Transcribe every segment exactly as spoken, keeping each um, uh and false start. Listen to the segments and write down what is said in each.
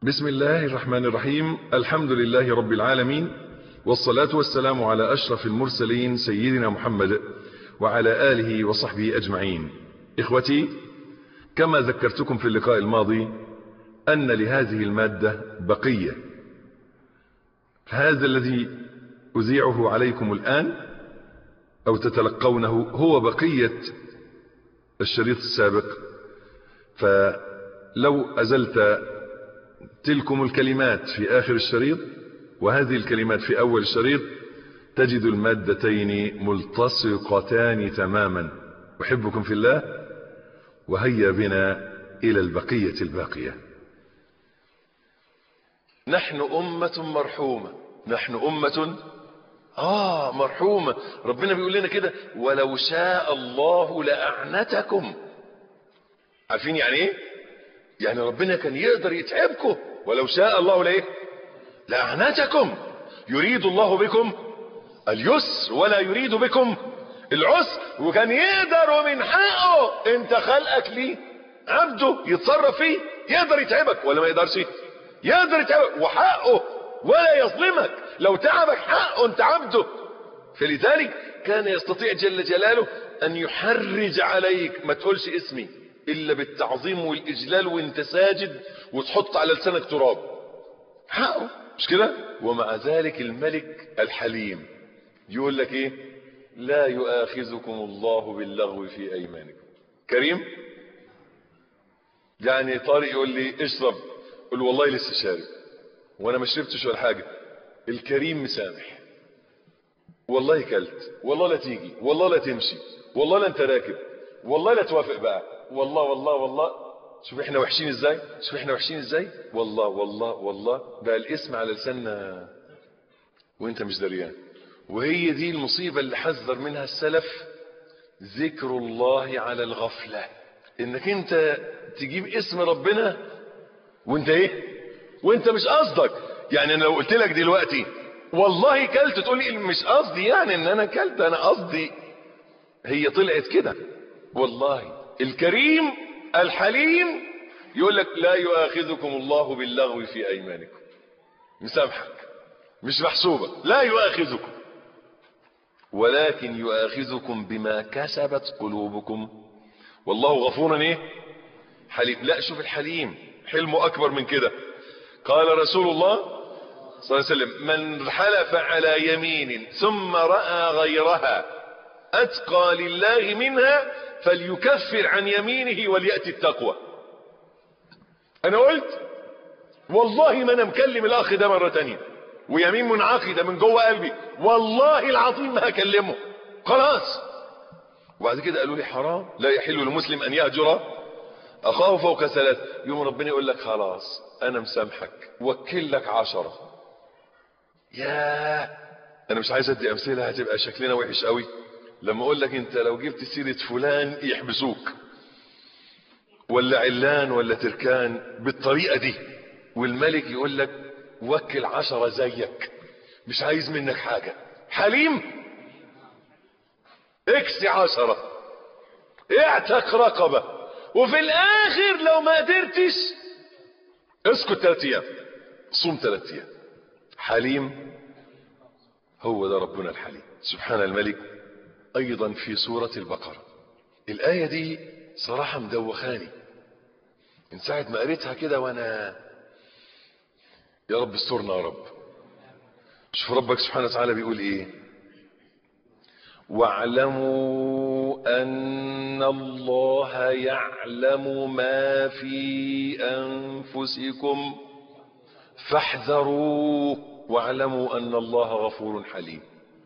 بسم الله الرحمن الرحيم. الحمد لله رب العالمين، والصلاة والسلام على أشرف المرسلين سيدنا محمد وعلى آله وصحبه أجمعين. إخوتي، كما ذكرتكم في اللقاء الماضي أن لهذه المادة بقية. هذا الذي أذيعه عليكم الآن أو تتلقونه هو بقية الشريط السابق، فلو أزلت تلكم الكلمات في آخر الشريط وهذه الكلمات في أول الشريط تجد المادتين ملتصقتان تماما. أحبكم في الله، وهيا بنا إلى البقية الباقية. نحن أمة مرحومة، نحن أمة آه مرحومة. ربنا بيقول لنا كده: ولو شاء الله لأعنتكم. عارفين يعني ايه؟ يعني ربنا كان يقدر يتعبكم، ولو شاء الله ليه لأعنتكم. يريد الله بكم اليسر ولا يريد بكم العسر. وكان يقدر من حقه، انت خلقك ليه عبده يتصرف فيه، يقدر يتعبك ولا ما يقدرش؟ يقدر يتعبك، وحقه ولا يظلمك. لو تعبك حقه، انت عبده. فلذلك كان يستطيع جل جلاله ان يحرج عليك. ما تقولش اسمي الا بالتعظيم والاجلال وانت ساجد، وتحط على لسانك تراب. حقه، مش كده؟ ومع ذلك الملك الحليم يقول لك ايه؟ لا يؤاخذكم الله باللغو في ايمانكم. كريم. يعني طارق يقول لي اشرب، قل والله لسه شارب وانا ما شربتش ولا حاجه. الكريم مسامح. والله كلت، والله لا تيجي، والله لا تمشي، والله لا انت راكب، والله لا توافق بقى، والله والله والله. شوف احنا وحشين ازاي، شوف احنا وحشين ازاي. والله والله والله بقى الاسم على لساننا وانت مش دريان. وهي دي المصيبة اللي حذر منها السلف، ذكر الله على الغفلة. انك انت تجيب اسم ربنا وانت ايه، وانت مش قصدك. يعني انا لو قلت لك دلوقتي والله كلت، تقول لي مش قصدي يعني ان انا كلت، انا قصدي هي طلعت كده. والله الكريم الحليم يقول لك لا يؤاخذكم الله باللغو في ايمانكم. مسامحك، مش محسوبة. لا يؤاخذكم، ولكن يؤاخذكم بما كسبت قلوبكم، والله غفور ايه حليم. لا، شوف الحليم حلمه اكبر من كده. قال رسول الله صلى الله عليه وسلم: من حلف على يمين ثم رأى غيرها اتقى لله منها فليكفر عن يمينه وليأتي التقوى. انا قلت والله ما انا مكلم الاخ ده مرة تانية، ويمين منعقدة من جوه قلبي، والله العظيم ما هكلمه خلاص. وبعد كده قالوا لي حرام، لا يحل لمسلم ان يهجر اخاه فوق ثلاث. يوم ربنا يقول لك خلاص انا مسامحك، وكل لك عشرة. ياه، انا مش عايز ادي امثله هتبقى شكلنا وحش قوي. لما اقول لك انت لو جبت سيره فلان يحبسوك، ولا علان ولا تركان بالطريقه دي، والملك يقول لك وكل عشرة زيك، مش عايز منك حاجه. حليم، اكسي عشرة، اعتق رقبه، وفي الاخر لو ما قدرتش اسكت ثلاث ايام، صوم ثلاث ايام. حليم، هو ده ربنا الحليم سبحان الملك. ايضا في سورة البقرة الاية دي صراحة مدوخاني من ساعة ما قريتها كده، وانا يا رب استرنا يا رب. شوف ربك سبحانه وتعالى بيقول ايه: واعلموا ان الله يعلم ما في انفسكم فاحذروه واعلموا ان الله غفور حليم.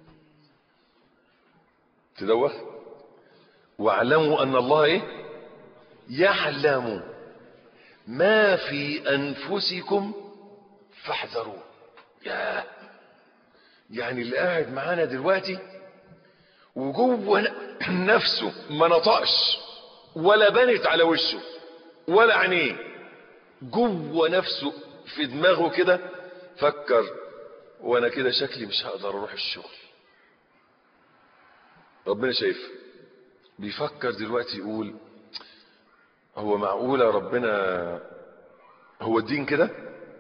تدوخ. واعلموا ان الله ايه يعلم ما في انفسكم فاحذروه. يا يعني اللي قاعد معانا دلوقتي وجوه نفسه ما نطقش ولا بنت على وشه ولا عينيه، جوه نفسه في دماغه كده فكر: وانا كده شكلي مش هقدر اروح الشغل. ربنا شايف، بيفكر دلوقتي يقول: هو معقولة ربنا هو الدين كده؟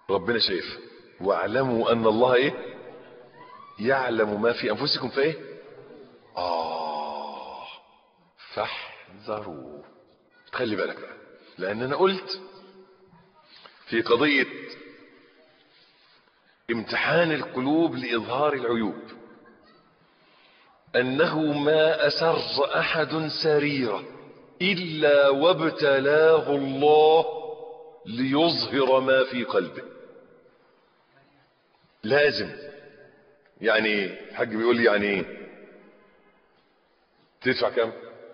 ربنا شايف. واعلموا ان الله ايه؟ يعلم ما في انفسكم فايه؟ اه فاحذروا. خلي بالك بقى، لان انا قلت في قضية امتحان القلوب لإظهار العيوب أنه ما أسر أحد سريرة إلا وابتلاه الله ليظهر ما في قلبه. لازم. يعني الحاج بيقول لي يعني ايه؟ تدفع كم؟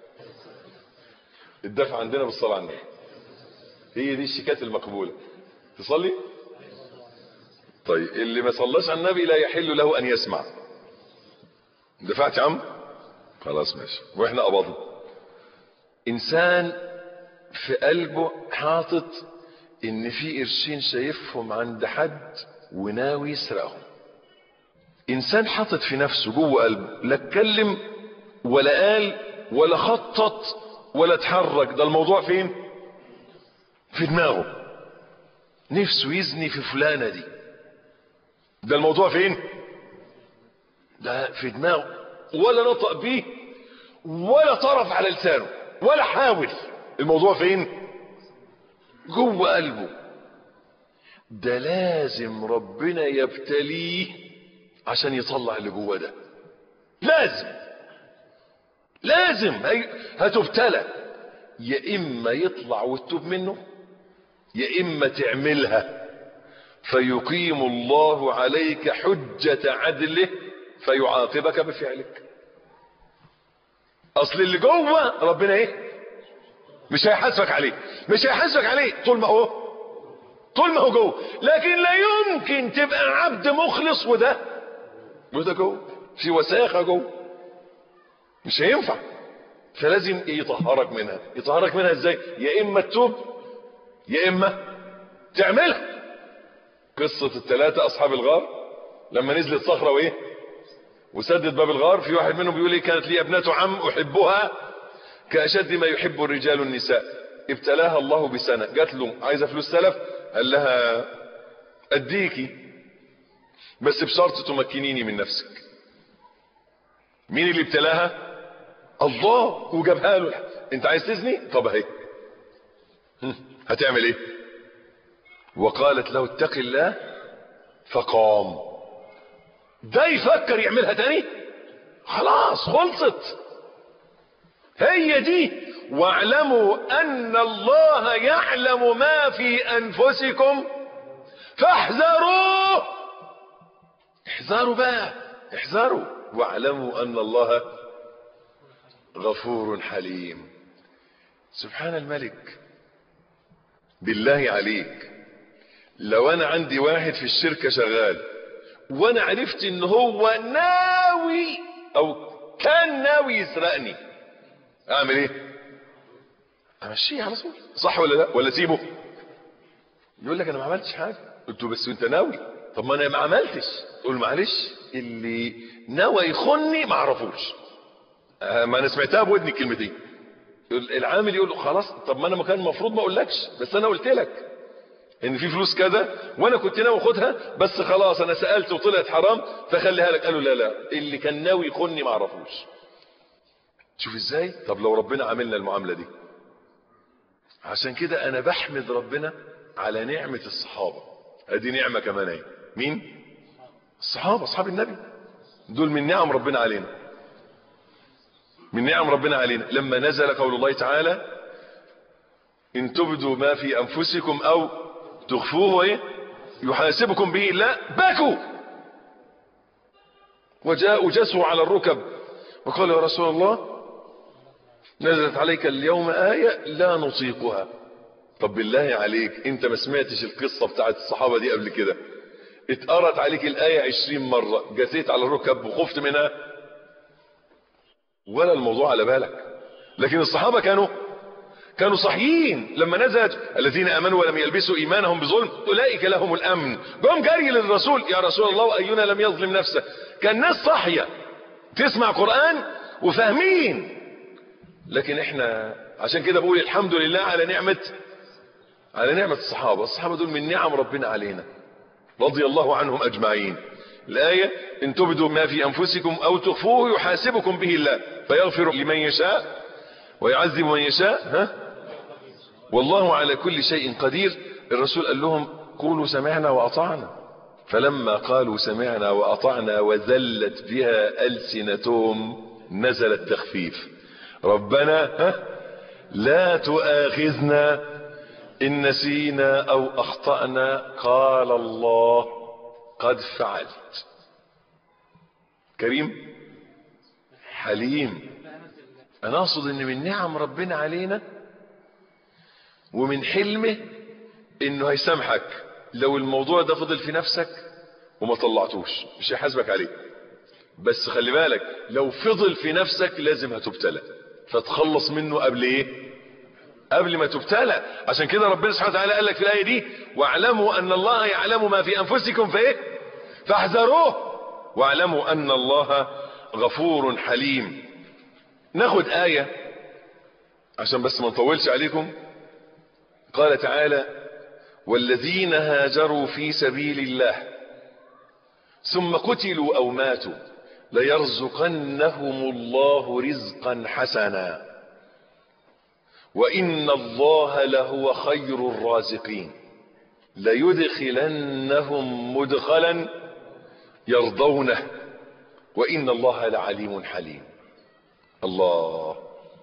الدفع عندنا بالصلاة على النبي. هي دي الشيكات المقبولة. تصلي؟ طيب اللي ما صلاش على النبي لا يحل له ان يسمع. دفعت يا عم؟ خلاص ماشي. واحنا قبضنا. انسان في قلبه حاطط ان في قرشين شايفهم عند حد وناوي يسرقهم. انسان حاطط في نفسه جوه قلبه لا اتكلم ولا قال ولا خطط ولا اتحرك. ده الموضوع فين؟ في دماغه. نفسه يزني في فلانة دي. ده الموضوع فين؟ ده في دماغه. ولا نطق بيه ولا طرف على لسانه ولا حاول. الموضوع فين؟ جوه قلبه. ده لازم ربنا يبتليه عشان يطلع اللي جوه ده. لازم لازم هتبتلى. يا اما يطلع وتتوب منه يا اما تعملها فيقيم الله عليك حجة عدله فيعاقبك بفعلك. اصل اللي جوه ربنا ايه؟ مش هيحاسبك عليه. مش هيحاسبك عليه طول ما هو طول ما هو جوه. لكن لا يمكن تبقى عبد مخلص وده وده جوه في وساخة جوه. مش هينفع. فلازم يطهرك منها. يطهرك منها ازاي؟ يا اما تتوب يا اما تعملها. قصة الثلاثة اصحاب الغار لما نزلت صخرة وايه وسدد باب الغار. في واحد منهم بيقول لي كانت لي ابنة عم احبها كاشد ما يحب الرجال النساء. ابتلاها الله بسنة. جات له عايزة فلوس سلف. قال لها اديكي بس بشرط تمكنيني من نفسك. مين اللي ابتلاها؟ الله. وجابها له. انت عايز تزني؟ طب اهي. هتعمل ايه؟ وقالت له اتق الله فقام. ده يفكر يعملها تاني؟ خلاص خلصت. هي دي. واعلموا ان الله يعلم ما في انفسكم فاحذروا. احذروا بقى احذروا. واعلموا ان الله غفور حليم. سبحان الملك. بالله عليك لو انا عندي واحد في الشركة شغال وانا عرفت ان هو ناوي او كان ناوي يسرقني اعمل ايه؟ امشيه على طول. صح ولا لا؟ ولا سيبه؟ يقول لك انا ما عملتش حاجة. قلت له بس انت ناوي. طب ما انا ما عملتش. تقول معلش اللي ناوي يخني ما اعرفوش. آه ما انا سمعتها بودني الكلمتين. العامل يقول له خلاص طب ما انا كان المفروض ما اقولكش بس انا قلت لك ان في فلوس كذا وانا كنت ناوي اخدها بس خلاص انا سالت وطلعت حرام فخليها لك. قالوا لا لا اللي كان ناوي يخني ما اعرفوش. شوف ازاي. طب لو ربنا عملنا المعامله دي. عشان كده انا بحمد ربنا على نعمه الصحابه. ادي نعمه كمان اهي. مين؟ الصحابه اصحاب النبي. دول من نعم ربنا علينا. من نعم ربنا علينا. لما نزل قول الله تعالى ان تبدوا ما في انفسكم او تخفوه ايه يحاسبكم به الله بكوا وجاءوا جسوا على الركب وقال يا رسول الله نزلت عليك اليوم آية لا نطيقها. طب بالله عليك انت ما سمعتش القصة بتاعت الصحابة دي قبل كده؟ اتقرت عليك الآية عشرين مرة جسيت على الركب وخفت منها ولا الموضوع على بالك. لكن الصحابة كانوا كانوا صحيين. لما نزلت الذين امنوا ولم يلبسوا ايمانهم بظلم اولئك لهم الامن. قام جري للرسول يا رسول الله واينا لم يظلم نفسه. كان الناس صاحيه تسمع قرآن وفاهمين. لكن احنا عشان كده بقول الحمد لله على نعمة على نعمة الصحابة. الصحابة دول من نعم ربنا علينا. رضي الله عنهم أجمعين. الآية إن تبدوا ما في أنفسكم أو تخفوه يحاسبكم به الله فيغفر لمن يشاء ويعذب من يشاء ها والله على كل شيء قدير. الرسول قال لهم قولوا سمعنا وأطعنا، فلما قالوا سمعنا وأطعنا وذلت بها ألسنتهم نزل التخفيف ربنا ها لا تؤاخذنا إن نسينا أو أخطأنا قال الله قد فعلت. كريم حليم. أنا أقصد إن من نعم ربنا علينا ومن حلمه إنه هيسامحك لو الموضوع ده فضل في نفسك وما طلعتوش، مش هيحاسبك عليه، بس خلي بالك لو فضل في نفسك لازم هتبتلى، فتخلص منه قبل ايه؟ قبل ما تبتلى. عشان كده ربنا سبحانه وتعالى قال لك في الآية دي واعلموا أن الله يعلم ما في أنفسكم فايه فاحذروه واعلموا أن الله غفور حليم. ناخد آية عشان بس ما نطولش عليكم. قال تعالى والذين هاجروا في سبيل الله ثم قتلوا أو ماتوا ليرزقنهم الله رزقا حسنا وإن الله لهو خير الرازقين ليدخلنهم مدخلا يرضونه وإن الله لعليم حليم. الله،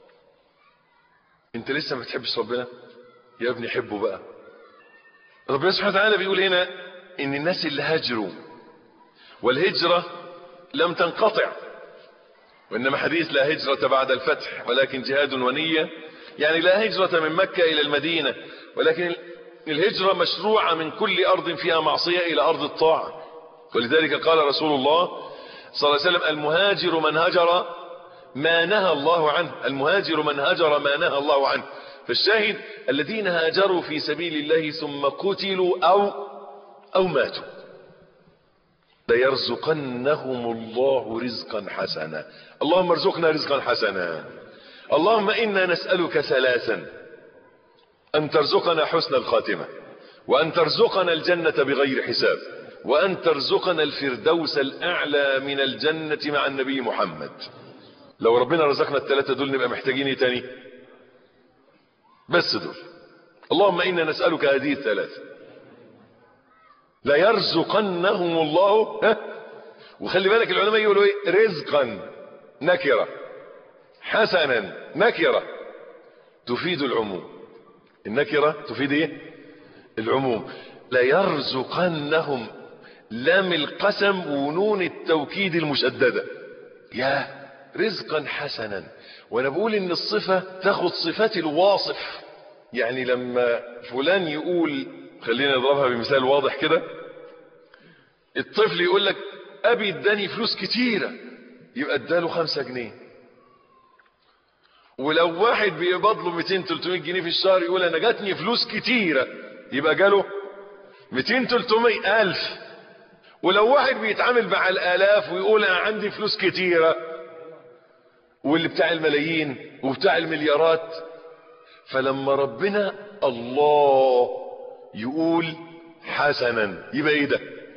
انت لسه ما بتحبش ربنا يا ابني؟ حبه بقى. ربنا سبحانه وتعالى بيقول هنا ان الناس اللي هاجروا، والهجرة لم تنقطع، وانما حديث لا هجرة بعد الفتح ولكن جهاد ونية، يعني لا هجرة من مكة الى المدينة، ولكن الهجرة مشروعة من كل ارض فيها معصية الى ارض الطاعة. ولذلك قال رسول الله صلى الله عليه وسلم المهاجر من هجر ما نهى الله عنه، المهاجر من هجر ما نهى الله عنه. فالشاهد الذين هاجروا في سبيل الله ثم قتلوا أو أو ماتوا ليرزقنهم الله رزقا حسنا. اللهم ارزقنا رزقا حسنا. اللهم إنا نسألك ثلاثا: أن ترزقنا حسن الخاتمة، وأن ترزقنا الجنة بغير حساب، وأن ترزقنا الفردوس الأعلى من الجنة مع النبي محمد. لو ربنا رزقنا الثلاثة دول نبقى محتاجين ايه تاني؟ بس دول. اللهم إنا نسألك هذه الثلاثة. لا يرزقنهم الله ها؟ وخلي بالك العلماء يقولوا ايه؟ رزقا نكرة، حسنا نكرة تفيد العموم. النكرة تفيد ايه؟ العموم. لا يرزقنهم لام القسم ونون التوكيد المشددة. يا رزقا حسنا. وانا بقول ان الصفة تاخد صفات الواصف. يعني لما فلان يقول، خلينا نضربها بمثال واضح كده، الطفل يقول لك ابي اداني فلوس كتيرة، يبقى اداله خمسة جنيه. ولو واحد بيقبض له مئتين ثلاثمائة جنيه في الشهر يقول انا جاتني فلوس كتيرة، يبقى جاله مئتين ثلاثمائة الف. ولو واحد بيتعامل مع الالاف ويقول انا عندي فلوس كتيرة، واللي بتاع الملايين وبتاع المليارات. فلما ربنا الله يقول حسنا يبقى ايه ده؟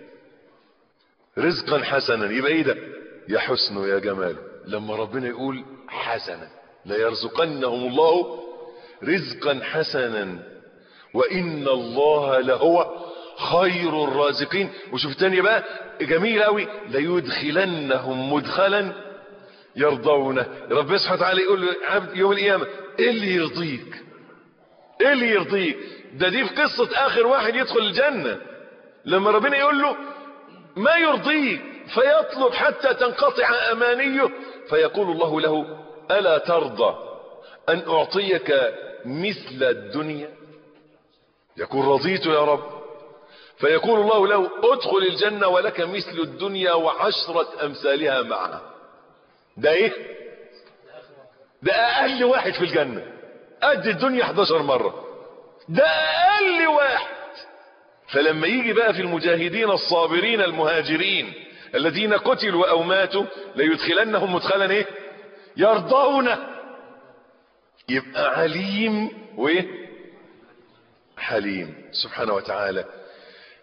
رزقا حسنا يبقى ايه ده؟ يا حسنه يا جماله. لما ربنا يقول حسنا لا يرزقنهم الله رزقا حسنا وإن الله لهو خير الرازقين. وشوف الثانية بقى جميل قوي، ليدخلنهم مدخلا يرضونه. ربنا سبحانه وتعالى يقول له عبد يوم القيامة ايه اللي يرضيك؟ ايه اللي يرضيك؟ ده دي في قصة اخر واحد يدخل الجنة، لما ربنا يقول له ما يرضيك فيطلب حتى تنقطع امانيه، فيقول الله له الا ترضى ان اعطيك مثل الدنيا؟ يقول رضيت يا رب. فيقول الله له ادخل الجنة ولك مثل الدنيا وعشرة امثالها معها. ده ايه؟ ده اقل واحد في الجنة، قد الدنيا احداشر مرة، ده اقل واحد. فلما يجي بقى في المجاهدين الصابرين المهاجرين الذين قتلوا او ماتوا ليدخلنهم مدخلا ايه؟ يرضونه. يبقى عليم وايه؟ حليم سبحانه وتعالى.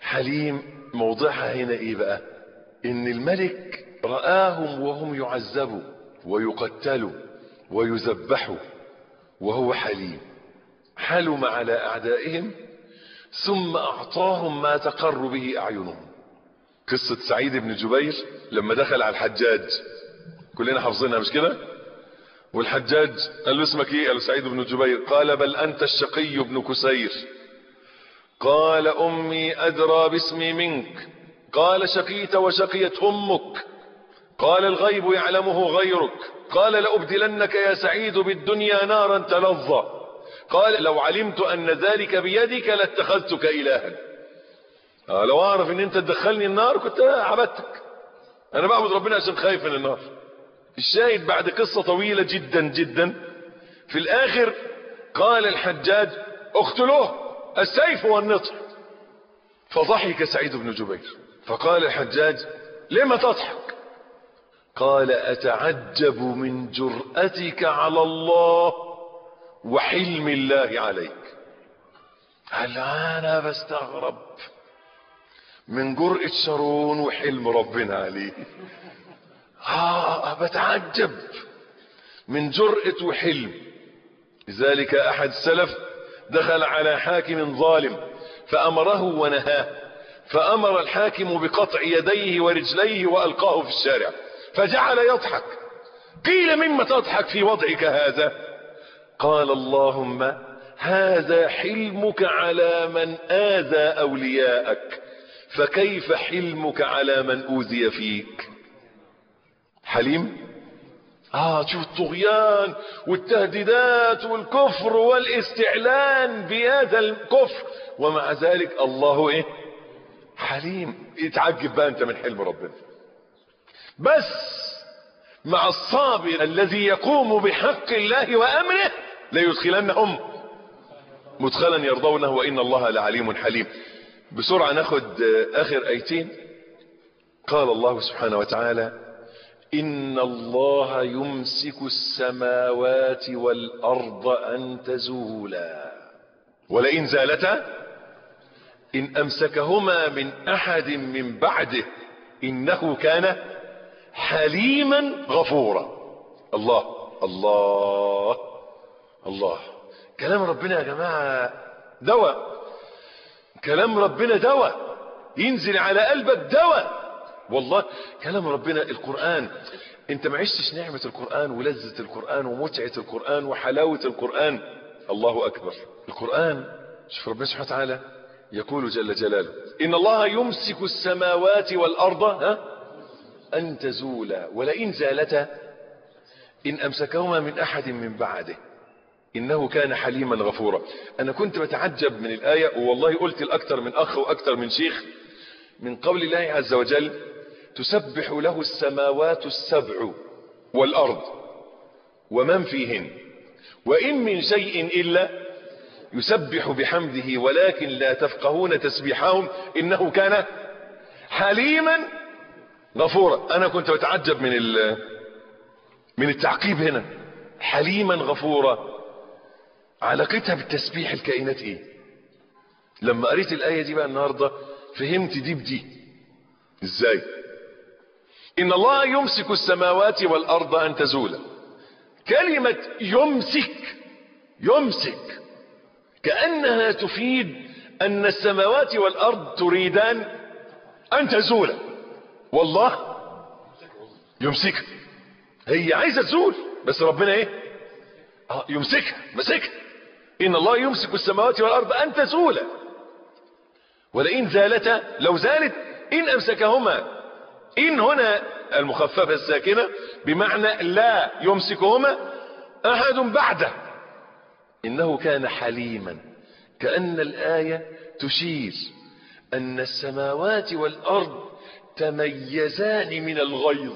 حليم موضعها هنا ايه بقى؟ ان الملك رآهم وهم يعذبوا ويقتلوا ويذبحوا وهو حليم، حلم على اعدائهم ثم اعطاهم ما تقر به اعينهم. قصة سعيد بن جبير لما دخل على الحجاج، كلنا حافظينها مش كده؟ والحجاج قال له اسمك ايه؟ قال له سعيد بن جبير. قال بل انت الشقي بن كسير. قال امي ادرى باسمي منك. قال شقيت وشقيت امك. قال الغيب يعلمه غيرك. قال لأبدلنك يا سعيد بالدنيا نارا تلظى. قال لو علمت ان ذلك بيدك لاتخذتك الها. آه لو اعرف ان انت تدخلني النار كنت عبدتك. انا بعبد ربنا عشان خايف من النار. الشاهد بعد قصة طويلة جدا جدا في الاخر قال الحجاج اقتلوه السيف والنطع. فضحك سعيد بن جبير فقال الحجاج لما تضحك؟ قال اتعجب من جرأتك على الله وحلم الله عليك. هل انا بستغرب من جرأة شارون وحلم ربنا عليه. اه بتعجب من جرأة وحلم. لذلك احد السلف دخل على حاكم ظالم فامره ونهاه، فامر الحاكم بقطع يديه ورجليه والقاه في الشارع، فجعل يضحك. قيل مما تضحك في وضعك هذا؟ قال اللهم هذا حلمك على من آذى أولياءك، فكيف حلمك على من أوذي فيك؟ حليم. آه شوف الطغيان والتهديدات والكفر والاستعلان بهذا الكفر، ومع ذلك الله ايه؟ حليم. يتعجب بقى انت من حلم ربنا. بس مع الصابر الذي يقوم بحق الله وامره ليدخلنهم مدخلا يرضونه وان الله لعليم حليم. بسرعة ناخد اخر ايتين. قال الله سبحانه وتعالى ان الله يمسك السماوات والارض ان تزولا ولئن زالتا ان امسكهما من احد من بعده انه كان حليما غفورا. الله الله الله. كلام ربنا يا جماعة دواء. كلام ربنا دواء ينزل على قلبك دواء والله. كلام ربنا القرآن. انت ما عشتش نعمة القرآن ولذة القرآن ومتعة القرآن وحلاوة القرآن. الله اكبر. القرآن شوف ربنا سبحانه وتعالى يقول جل جلاله ان الله يمسك السماوات والارض ها ان تزولا ولئن زالتا ان امسكهما من احد من بعده انه كان حليما غفورا. انا كنت بتعجب من الايه، والله قلت لاكثر من اخ واكثر من شيخ، من قول الله عز وجل تسبح له السماوات السبع والارض ومن فيهن وان من شيء الا يسبح بحمده ولكن لا تفقهون تسبيحهم انه كان حليما غفورا. انا كنت بتعجب من من التعقيب هنا حليما غفورا. علاقتها بالتسبيح الكائنات ايه؟ لما قريت الايه دي بقى النهارده فهمت دي بدي ازاي. ان الله يمسك السماوات والارض ان تزولا. كلمه يمسك يمسك كانها تفيد ان السماوات والارض تريدان ان تزولا. والله يمسكها، هي عايزه تزول بس ربنا ايه؟ اه يمسكها مسكها. ان الله يمسك السماوات والارض ان تزولا ولئن زالتا لو زالت ان امسكهما. ان هنا المخففه الساكنه بمعنى لا يمسكهما احد بعده انه كان حليما. كأن الايه تشير ان السماوات والارض تميزان من الغيظ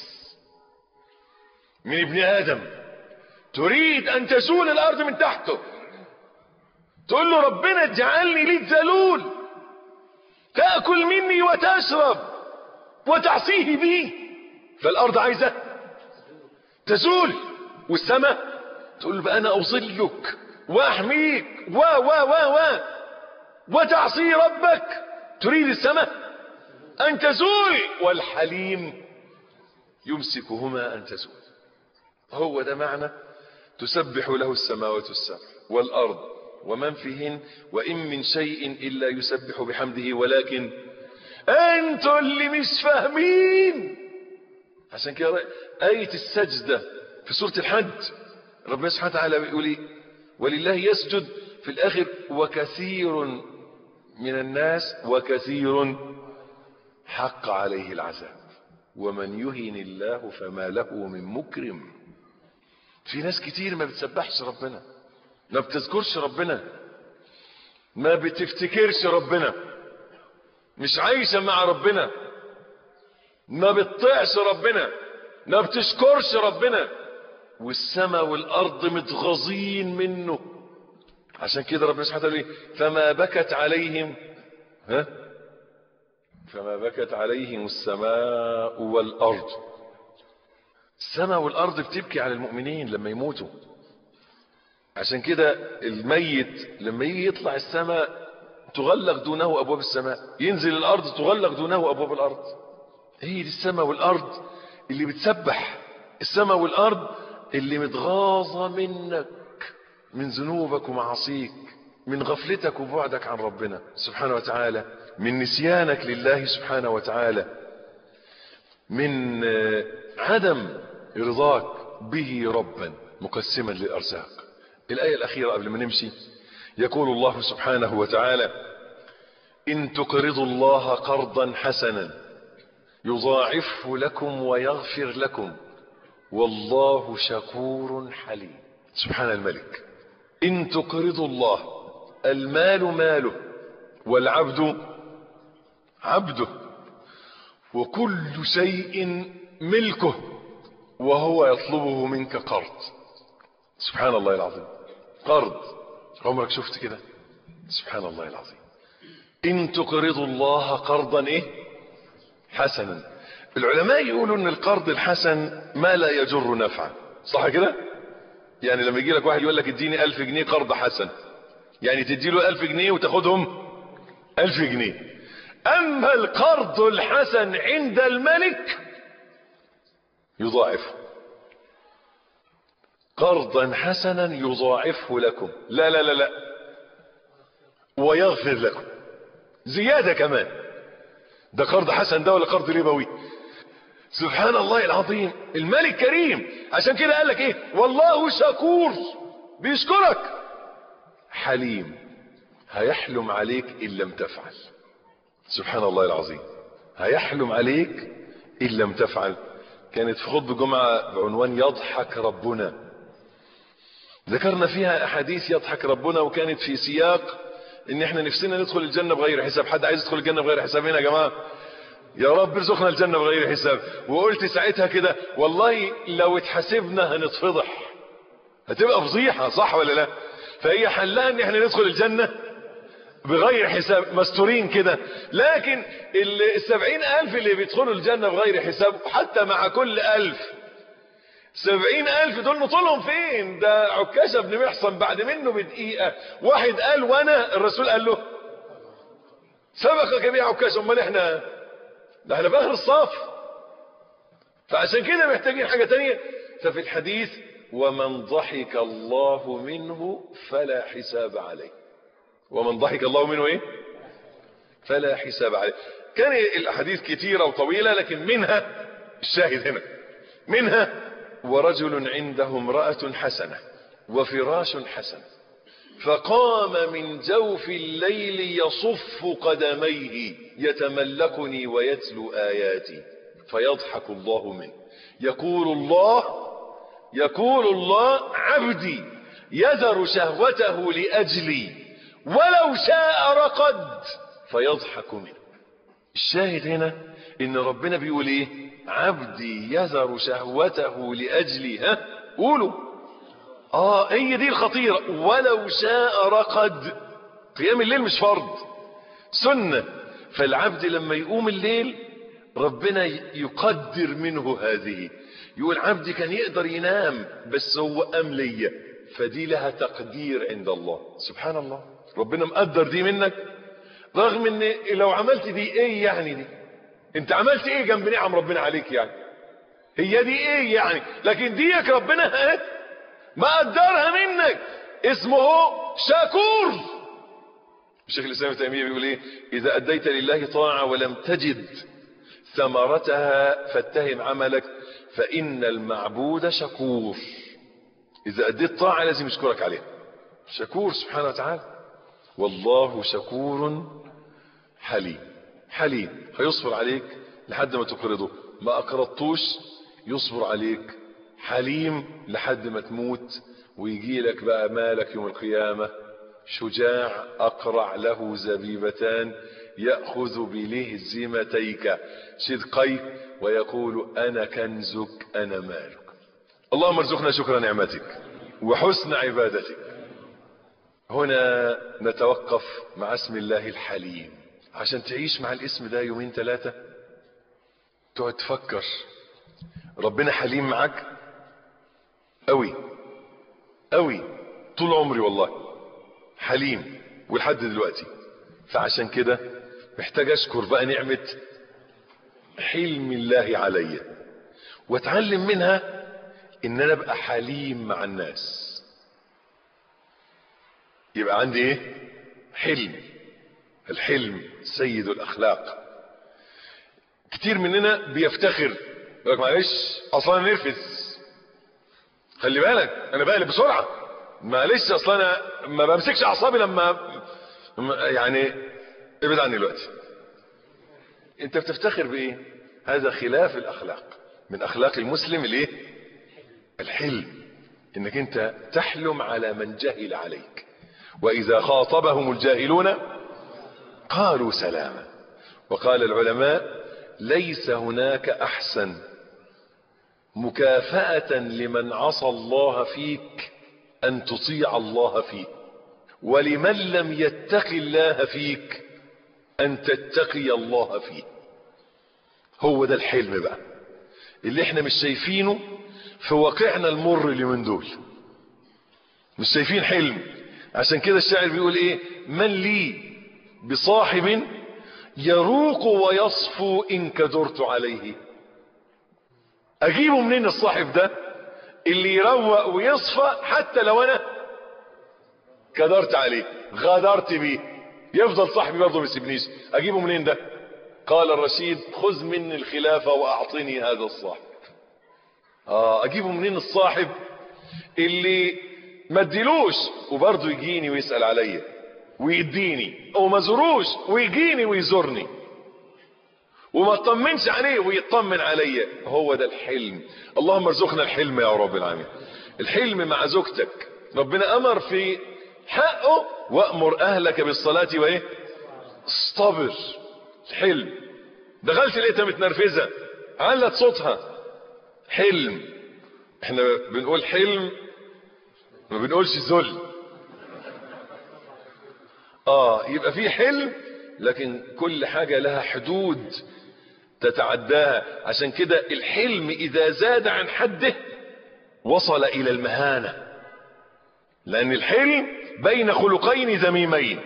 من ابن ادم. تريد ان تزول الارض من تحته، تقول له ربنا اجعلني ليك ذلول تأكل مني وتشرب وتعصيه بي. فالارض عايزة تزول والسماء تقول له بقى انا اوصلك واحميك و و و و وتعصي ربك تريد السماء أن تزول والحليم يمسكهما أن تزول. هو ده معنى تسبح له السماوات السبع والأرض ومن فيهن وإن من شيء إلا يسبح بحمده ولكن أنتوا اللي مش فاهمين. عشان كده آية السجدة في سورة الحج ربنا سبحانه وتعالى بيقول ولله يسجد في الآخر وكثير من الناس وكثير حق عليه العذاب ومن يهن الله فما له من مكرم. في ناس كتير ما بتسبحش ربنا، ما بتذكرش ربنا، ما بتفتكرش ربنا، مش عايشة مع ربنا، ما بتطيعش ربنا، ما بتشكرش ربنا، والسماء والأرض متغاظين منه. عشان كده ربنا سبحانه وتعالى فما بكت عليهم ها فما بكت عليهم السماء والأرض. السماء والأرض بتبكي على المؤمنين لما يموتوا. عشان كده الميت لما يجي يطلع السماء تغلق دونه أبواب السماء، ينزل الأرض تغلق دونه أبواب الأرض. هي دي السماء والأرض اللي بتسبح، السماء والأرض اللي متغاظة منك، من ذنوبك ومعاصيك، من غفلتك وبعدك عن ربنا سبحانه وتعالى، من نسيانك لله سبحانه وتعالى، من عدم رضاك به ربا مقسما للأرزاق. الآية الأخيرة قبل ما نمشي يقول الله سبحانه وتعالى إن تقرضوا الله قرضا حسنا يضاعفه لكم ويغفر لكم والله شكور حليم. سبحان الملك. إن تقرضوا الله، المال ماله والعبد عبده وكل شيء ملكه وهو يطلبه منك قرض. سبحان الله العظيم. قرض عمرك شفت كده؟ سبحان الله العظيم. إن تقرضوا الله قرضا إيه؟ حسنا. العلماء يقولوا ان القرض الحسن ما لا يجر نفعا، صح كده؟ يعني لما يجي لك واحد يقول لك اديني ألف جنيه قرض حسن، يعني تدي له ألف جنيه وتاخدهم ألف جنيه. أما القرض الحسن عند الملك يضاعفه، قرضا حسنا يضاعفه لكم، لا لا لا لا ويغفر لكم زيادة كمان. ده قرض حسن ده ولا قرض ربوي؟ سبحان الله العظيم. الملك كريم، عشان كده قال لك ايه؟ والله شكور، بيشكرك. حليم، هيحلم عليك ان لم تفعل. سبحان الله العظيم. هيحلم عليك ان لم تفعل. كانت في خطبة جمعة بعنوان يضحك ربنا، ذكرنا فيها احاديث يضحك ربنا، وكانت في سياق ان احنا نفسنا ندخل الجنة بغير حساب. حد عايز يدخل الجنة بغير حساب هنا يا جماعة؟ يا رب ارزقنا الجنة بغير حساب. وقلت ساعتها كده والله لو اتحسبنا هنتفضح، هتبقى فضيحة، صح ولا لا؟ فهي حلها ان احنا ندخل الجنة بغير حساب، مستورين كده. لكن السبعين الف اللي بيدخلوا الجنة بغير حساب، حتى مع كل الف سبعين الف دول نطولهم فين؟ ده عكاشة بن محصن بعد منه بدقيقة واحد قال وانا، الرسول قال له سبقك بيه عكاشة. امال احنا ده احنا بأهل الصف. فعشان كده محتاجين حاجة تانية. ففي الحديث ومن ضحك الله منه فلا حساب عليه. ومن ضحك الله منه ايه؟ فلا حساب عليه. كان الاحاديث كتيرة وطويلة، لكن منها الشاهد هنا، منها ورجل عنده امرأة حسنة وفراش حسن فقام من جوف الليل يصف قدميه يتملكني ويتلو آياتي فيضحك الله منه. يقول الله يقول الله عبدي يذر شهوته لأجلي ولو شاء رقد فيضحك منه. الشاهد هنا ان ربنا بيقول ايه؟ عبدي يذر شهوته لأجلي. ها قولوا اه هي دي الخطيرة. ولو شاء رقد. قيام الليل مش فرض، سنة. فالعبد لما يقوم الليل ربنا يقدر منه هذه. يقول عبدي كان يقدر ينام بس هو قام ليا، فدي لها تقدير عند الله. سبحان الله. ربنا مقدر دي منك. رغم ان لو عملت دي ايه يعني؟ دي انت عملت ايه جنب نعم ربنا عليك يعني؟ هي دي ايه يعني؟ لكن ديك ربنا ما قدرها منك، اسمه شكور. الشيخ الاسلام ابن تيميه بيقول ايه؟ اذا اديت لله طاعه ولم تجد ثمرتها فاتهم عملك فان المعبود شكور. اذا اديت طاعه لازم يشكرك عليها، شكور سبحانه وتعالى. والله شكور حليم. حليم هيصبر عليك لحد ما تقرضه، ما اقرضتوش يصبر عليك. حليم لحد ما تموت ويجي لك بقى مالك يوم القيامة شجاع اقرع له زبيبتان يأخذ بلهزمتيك شدقيك ويقول انا كنزك انا مالك. اللهم ارزقنا شكر نعمتك وحسن عبادتك. هنا نتوقف مع اسم الله الحليم. عشان تعيش مع الاسم ده يومين ثلاثة تقعد تفكر ربنا حليم معك قوي قوي طول عمري والله حليم ولحد دلوقتي. فعشان كده محتاج اشكر بقى نعمة حلم الله علي واتعلم منها ان انا ابقى حليم مع الناس. يبقى عندي ايه؟ حلم. الحلم سيد الاخلاق. كتير مننا بيفتخر يقول لك معلش اصلا انا نرفز، خلي بالك انا بقلب بسرعه، معلش اصلا انا ما بمسكش اعصابي لما يعني ابعد عني دلوقتي. انت بتفتخر بايه؟ هذا خلاف الاخلاق. من اخلاق المسلم الايه؟ الحلم. انك انت تحلم على من جهل عليك. واذا خاطبهم الجاهلون قالوا سلاما. وقال العلماء ليس هناك احسن مكافأة لمن عصى الله فيك ان تطيع الله فيه، ولمن لم يتق الله فيك ان تتقي الله فيه. هو ده الحلم بقى اللي احنا مش شايفينه في واقعنا المر اللي من دول، مش شايفين حلم. عشان كده الشاعر بيقول ايه؟ من لي بصاحب يروق ويصفو ان كدرت عليه. اجيبه منين الصاحب ده اللي يروق ويصفى حتى لو انا كدرت عليه غادرت بيه؟ يفضل صاحبي برضه ما يسيبنيش. اجيبه منين ده؟ قال الرشيد خذ مني الخلافة واعطني هذا الصاحب. اه اجيبه منين الصاحب اللي ما اديلوش وبرضه يجيني ويسأل عليا ويديني، او ما زوروش ويجيني ويزورني وما اطمنش عليه ويطمن عليا؟ هو ده الحلم. اللهم ارزقنا الحلم يا رب العالمين. الحلم مع زوجتك. ربنا امر في حقه وامر اهلك بالصلاة وايه؟ اصطبر. الحلم. دخلت لقيتها متنرفزة علت صوتها، حلم. احنا بنقول حلم ما بنقولش ذل. اه يبقى في حلم لكن كل حاجة لها حدود تتعداها. عشان كده الحلم اذا زاد عن حده وصل الى المهانة، لان الحلم بين خلقين ذميمين،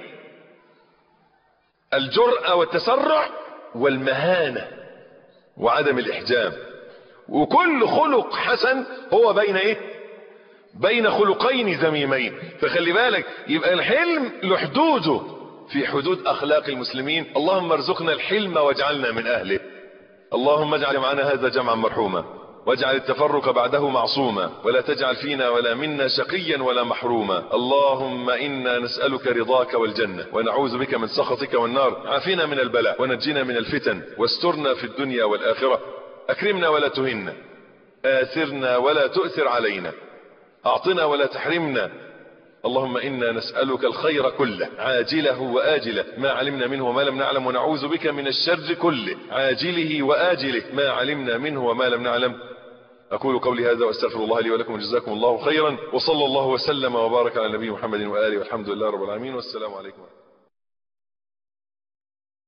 الجرأة والتسرع والمهانة وعدم الاحجام. وكل خلق حسن هو بين ايه؟ بين خلقين ذميمين. فخلي بالك يبقى الحلم له حدوده في حدود اخلاق المسلمين. اللهم ارزقنا الحلم واجعلنا من اهله. اللهم اجعل معنا هذا جمعا مرحوما واجعل التفرق بعده معصوما ولا تجعل فينا ولا منا شقيا ولا محروما. اللهم انا نسألك رضاك والجنة ونعوذ بك من سخطك والنار. عافنا من البلاء ونجنا من الفتن واسترنا في الدنيا والآخرة. اكرمنا ولا تهنا، آثرنا ولا تؤثر علينا، اعطنا ولا تحرمنا. اللهم انا نسألك الخير كله عاجله وآجله ما علمنا منه وما لم نعلم، ونعوذ بك من الشر كله عاجله وآجله ما علمنا منه وما لم نعلم. اقول قولي هذا واستغفر الله لي ولكم وجزاكم الله خيرا، وصلى الله وسلم وبارك على نبي محمد وآله والحمد لله رب العالمين، والسلام عليكم.